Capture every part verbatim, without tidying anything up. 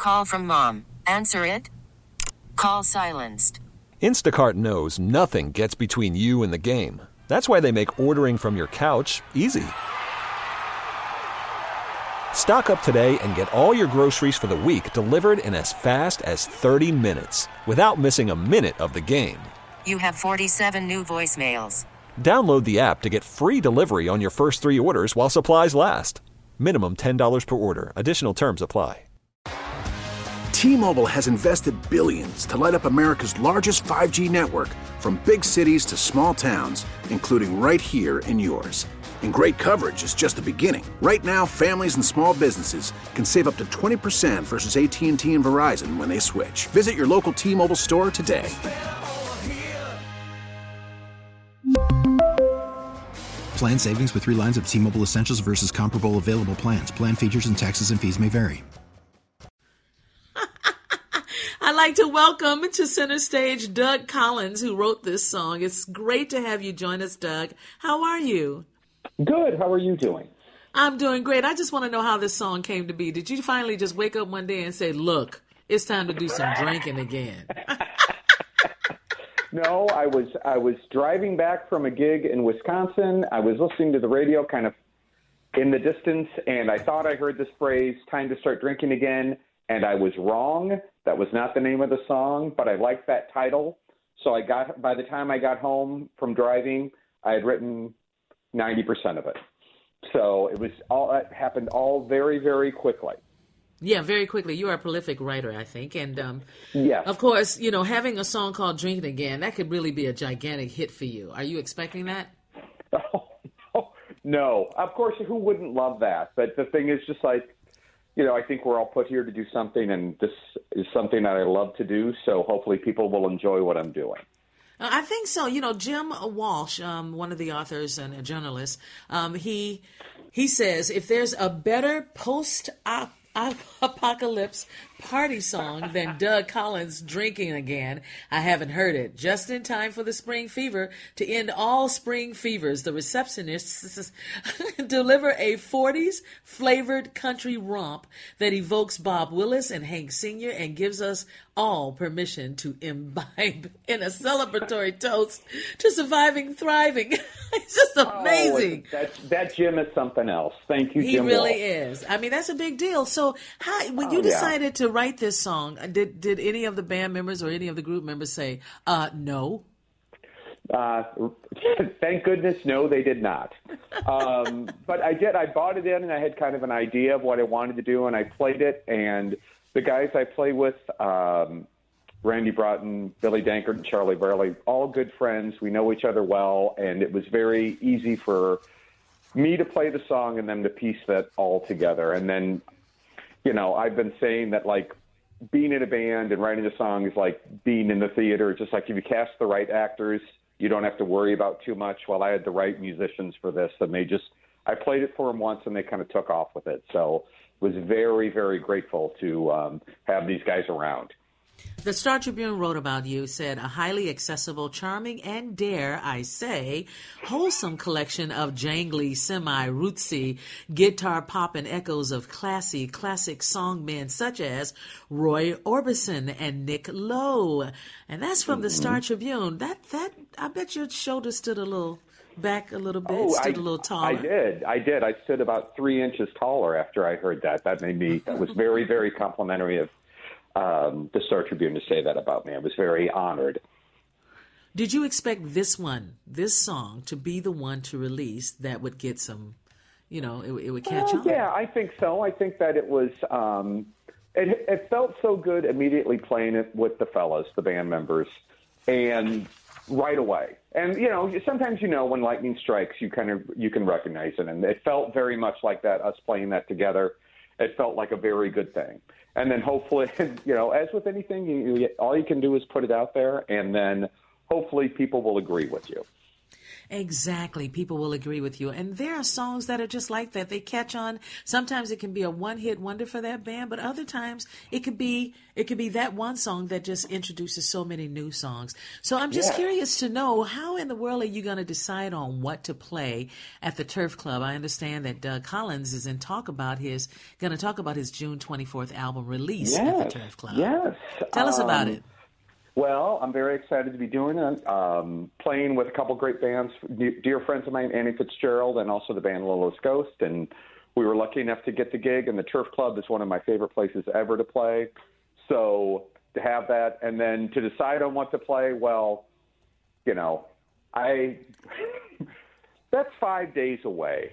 Call from mom. Answer it. Call silenced. Instacart knows nothing gets between you and the game. That's why they make ordering from your couch easy. Stock up today and get all your groceries for the week delivered in as fast as thirty minutes without missing a minute of the game. You have forty-seven new voicemails. Download the app to get free delivery on your first three orders while supplies last. Minimum ten dollars per order. Additional terms apply. T-Mobile has invested billions to light up America's largest five G network, from big cities to small towns, including right here in yours. And great coverage is just the beginning. Right now, families and small businesses can save up to twenty percent versus A T and T and Verizon when they switch. Visit your local T-Mobile store today. Plan savings with three lines of T-Mobile Essentials versus comparable available plans. Plan features and taxes and fees may vary. I'd like to welcome to center stage Doug Collins, who wrote this song. It's great to have you join us, Doug. How are you? Good. How are you doing? I'm doing great. I just want to know how this song came to be. Did you finally just wake up one day and say, look, it's time to do some drinking again? No, I was I was driving back from a gig in Wisconsin. I was listening to the radio kind of in the distance, and I thought I heard this phrase, time to start drinking again, and I was wrong. That was not the name of the song, but I liked that title. So I got by the time I got home from driving, I had written ninety percent of it. So it was all it happened all very, very quickly. Yeah, very quickly. You are a prolific writer, I think. And, um, yes. of course, you know, having a song called Drinking Again, that could really be a gigantic hit for you. Are you expecting that? Oh, no, no. Of course, who wouldn't love that? But the thing is just like, you know, I think we're all put here to do something, and this is something that I love to do. So hopefully people will enjoy what I'm doing. I think so. You know, Jim Walsh, um, one of the authors and a journalist, um, he he says if there's a better post-op apocalypse party song than Doug Collins' Drinking Again, I haven't heard it. Just in time for the spring fever to end all spring fevers, the receptionists deliver a forties flavored country romp that evokes Bob Willis and Hank Senior and gives us all permission to imbibe in a celebratory toast to surviving, thriving. It's just amazing. Oh, that, that Jim is something else. Thank you, he Jim. He really Walsh. is. I mean, that's a big deal. So how, when you oh, decided yeah. to write this song, did did any of the band members or any of the group members say, uh, no? Uh, thank goodness, no, they did not. Um, but I did. I bought it in, and I had kind of an idea of what I wanted to do, and I played it. And the guys I play with, um, Randy Broughton, Billy Dankert, and Charlie Burley, all good friends. We know each other well, and it was very easy for me to play the song and them to piece that all together. And then, you know, I've been saying that, like, being in a band and writing a song is like being in the theater. Just like if you cast the right actors, you don't have to worry about too much. Well, I had the right musicians for this, and they just, I played it for them once, and they kind of took off with it. So was very, very grateful to um, have these guys around. The Star Tribune wrote about you, said, a highly accessible, charming, and dare I say, wholesome collection of jangly, semi-rootsy, guitar pop and echoes of classy, classic songmen such as Roy Orbison and Nick Lowe. And that's from the Star Tribune. That, that, I bet your shoulders stood a little back a little bit, oh, stood I, a little taller. I did. I did. I stood about three inches taller after I heard that. That made me, that was very, very complimentary of Um, the Star Tribune to say that about me. I was very honored. Did you expect this one, this song, to be the one to release that would get some, you know, it, it would catch uh, on? Yeah, I think so. I think that it was, um, it, it felt so good immediately playing it with the fellas, the band members, and right away. And, you know, sometimes, you know, when lightning strikes, you kind of, you can recognize it. And it felt very much like that, us playing that together. It felt like a very good thing. And then hopefully, you know, as with anything, you, you, all you can do is put it out there, and then hopefully people will agree with you. Exactly. People will agree with you. And there are songs that are just like that. They catch on. Sometimes it can be a one-hit wonder for that band, but other times it could be it could be that one song that just introduces so many new songs. So I'm just Yeah. curious to know, how in the world are you going to decide on what to play at the Turf Club? I understand that Doug Collins is in talk about his going to talk about his June twenty-fourth album release Yes. at the Turf Club. Yes. Tell us about Um, it. Well, I'm very excited to be doing it. Um, playing with a couple great bands, dear friends of mine, Annie Fitzgerald, and also the band Lola's Ghost. And we were lucky enough to get the gig, and the Turf Club is one of my favorite places ever to play. So to have that, and then to decide on what to play, well, you know, I that's five days away.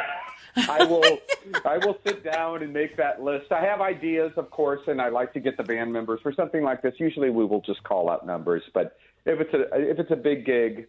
I will I will sit down and make that list. I have ideas, of course, and I like to get the band members for something like this. Usually we will just call out numbers, but if it's a if it's a big gig,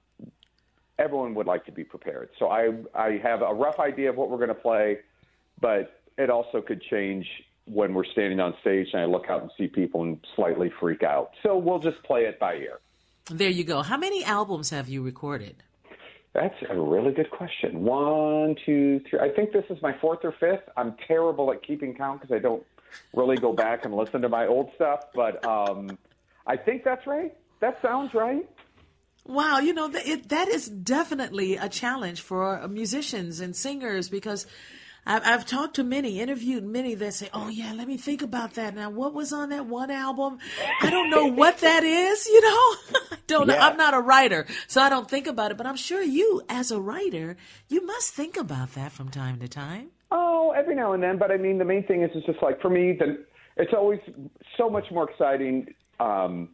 everyone would like to be prepared. So I I have a rough idea of what we're going to play, but it also could change when we're standing on stage and I look out and see people and slightly freak out. So we'll just play it by ear. There you go. How many albums have you recorded? That's a really good question. One, two, three. I think this is my fourth or fifth. I'm terrible at keeping count because I don't really go back and listen to my old stuff. But um, I think that's right. That sounds right. Wow, you know, that, it, that is definitely a challenge for musicians and singers, because I've, I've talked to many, interviewed many that say, oh, yeah, let me think about that. Now, what was on that one album? I don't know what that is, you know? I don't know. Yeah. I'm not a writer, so I don't think about it. But I'm sure you, as a writer, you must think about that from time to time. Oh, every now and then. But, I mean, the main thing is it's just like, for me, the, it's always so much more exciting um,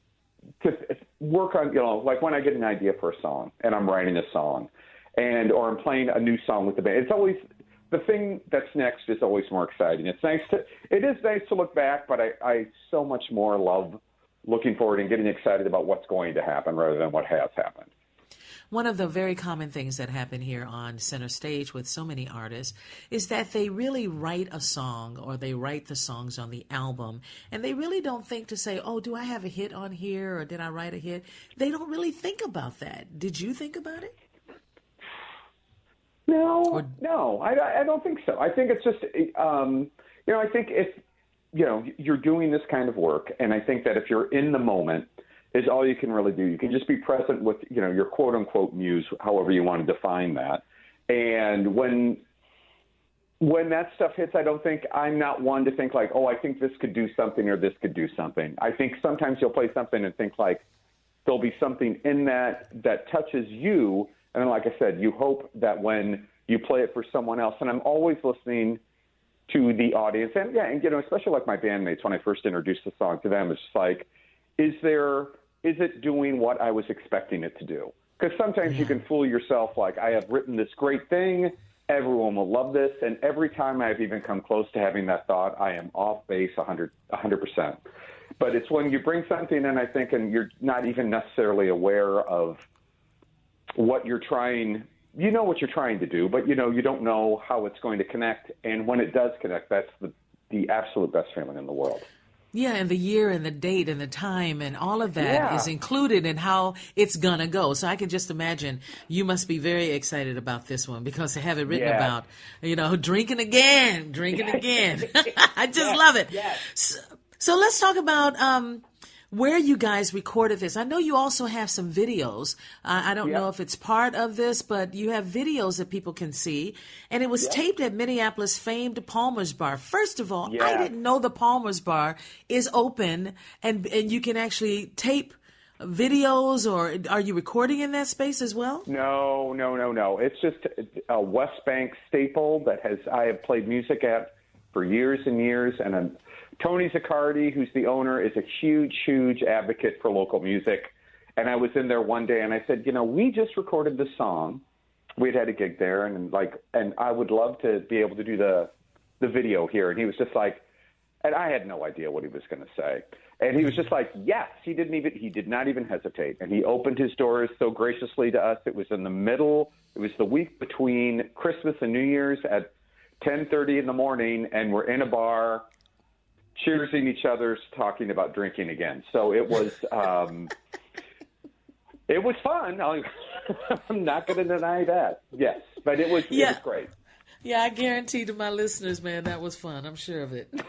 to work on, you know, like when I get an idea for a song and I'm writing a song and or I'm playing a new song with the band. It's always – the thing that's next is always more exciting. It's nice to, it is nice to look back, but I, I so much more love looking forward and getting excited about what's going to happen rather than what has happened. One of the very common things that happen here on Center Stage with so many artists is that they really write a song, or they write the songs on the album, and they really don't think to say, oh, do I have a hit on here, or did I write a hit? They don't really think about that. Did you think about it? No, Or- no, I, I don't think so. I think it's just, um, you know, I think if, you know, you're doing this kind of work, and I think that if you're in the moment is all you can really do. You can just be present with, you know, your quote unquote muse, however you want to define that. And when, when that stuff hits, I don't think, I'm not one to think like, oh, I think this could do something or this could do something. I think sometimes you'll play something and think like there'll be something in that that touches you. And then, like I said, you hope that when you play it for someone else, and I'm always listening to the audience, and yeah, and you know, especially like my bandmates, when I first introduced the song to them, it's just like, is there, is it doing what I was expecting it to do? Because sometimes yeah. you can fool yourself, like, I have written this great thing, everyone will love this, and every time I've even come close to having that thought, I am off base one hundred, one hundred percent. But it's when you bring something in, I think, and you're not even necessarily aware of what you're trying, you know what you're trying to do, but you know, you don't know how it's going to connect. And when it does connect, that's the, the absolute best feeling in the world. Yeah, and the year and the date and the time and all of that Yeah. is included in how it's gonna go. So I can just imagine you must be very excited about this one, because to have it written Yeah. about, you know, drinking again, drinking again. I just Yes, love it. yes. So, so let's talk about um, where you guys recorded this. I know you also have some videos. Uh, I don't Yep. know if it's part of this, but you have videos that people can see. And it was Yep. taped at Minneapolis famed Palmer's Bar. First of all, I Yeah. didn't know the Palmer's Bar is open and and you can actually tape videos, or are you recording in that space as well? No, no, no, no. It's just a West Bank staple that has I have played music at for years and years. And um, Tony Zaccardi, who's the owner, is a huge, huge advocate for local music. And I was in there one day and I said, you know, we just recorded this song. We'd had a gig there, and like, and I would love to be able to do the the video here. And he was just like, and I had no idea what he was going to say. And he was just like, yes. He didn't even, he did not even hesitate. And he opened his doors so graciously to us. It was in the middle. It was the week between Christmas and New Year's at ten thirty in the morning, and we're in a bar, cheersing each other, talking about drinking again. So it was, um, it was fun. I'm not going to deny that. Yes, but it was, yeah. it was great. Yeah, I guarantee to my listeners, man, that was fun. I'm sure of it.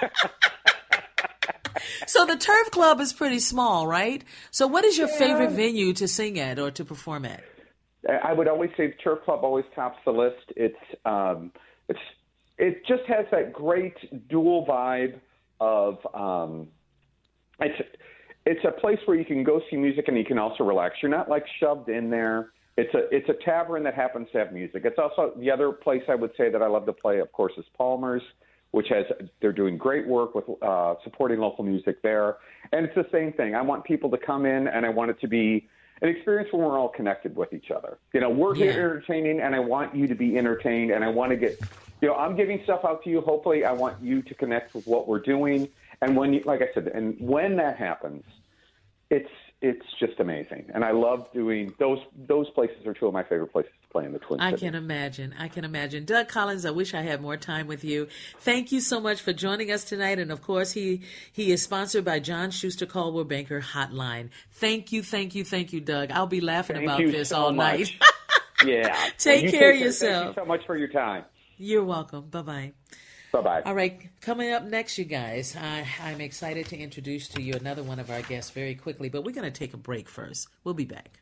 So the Turf Club is pretty small, right? So what is your yeah. favorite venue to sing at or to perform at? I would always say the Turf Club always tops the list. It's um, it's it just has that great dual vibe of um, it's it's a place where you can go see music and you can also relax. You're not like shoved in there. It's a it's a tavern that happens to have music. It's also the other place I would say that I love to play, of course, is Palmer's, which has they're doing great work with uh, supporting local music there. And it's the same thing. I want people to come in, and I want it to be an experience where we're all connected with each other. You know, we're yeah. here entertaining, and I want you to be entertained, and I want to get, you know, I'm giving stuff out to you. Hopefully, I want you to connect with what we're doing. And when, you, like I said, and when that happens, it's it's just amazing. And I love doing those. Those places are two of my favorite places to play in the Twin Cities. I can imagine. I can imagine. Doug Collins, I wish I had more time with you. Thank you so much for joining us tonight. And of course, he he is sponsored by John Schuster Coldwell Banker Hotline. Thank you, thank you, thank you, Doug. I'll be laughing thank about this so all much. night. Yeah. Take you care take of yourself. Thank you so much for your time. You're welcome. Bye-bye. Bye-bye. All right, coming up next, you guys, I, I'm excited to introduce to you another one of our guests very quickly, but we're going to take a break first. We'll be back.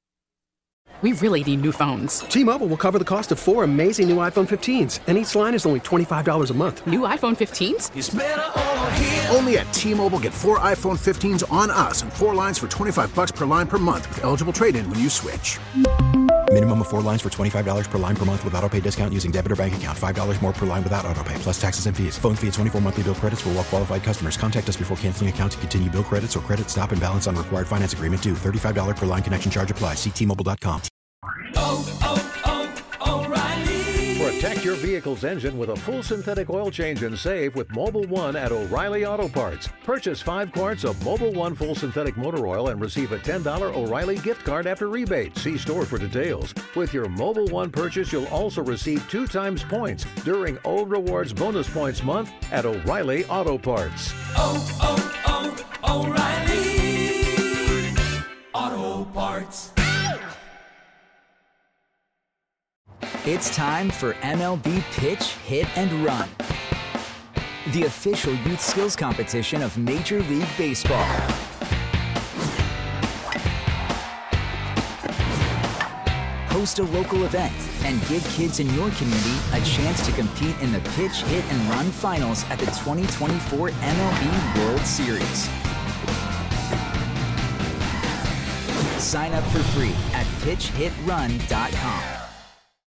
We really need new phones. T-Mobile will cover the cost of four amazing new iPhone fifteens, and each line is only twenty-five dollars a month. New iPhone fifteens? It's better over here. Only at T-Mobile, get four iPhone fifteens on us and four lines for twenty-five dollars per line per month with eligible trade-in when you switch. Minimum of four lines for twenty-five dollars per line per month with autopay discount using debit or bank account. five dollars more per line without autopay, plus taxes and fees. Phone fee at twenty-four monthly bill credits for well-qualified customers. Contact us before canceling account to continue bill credits or credit stop and balance on required finance agreement due. thirty-five dollars per line connection charge applies. See T Mobile dot com. Oh, oh, oh, O'Reilly. Protect your vehicle's engine with a full synthetic oil change and save with Mobil one at O'Reilly Auto Parts. Purchase five quarts of Mobil one full synthetic motor oil and receive a ten dollars O'Reilly gift card after rebate. See store for details. With your Mobil one purchase, you'll also receive two times points during O Rewards Bonus Points Month at O'Reilly Auto Parts. Oh, oh, oh, O'Reilly Auto Parts. It's time for M L B Pitch, Hit, and Run, the official youth skills competition of Major League Baseball. Host a local event and give kids in your community a chance to compete in the Pitch, Hit, and Run finals at the twenty twenty-four M L B World Series. Sign up for free at pitch hit run dot com.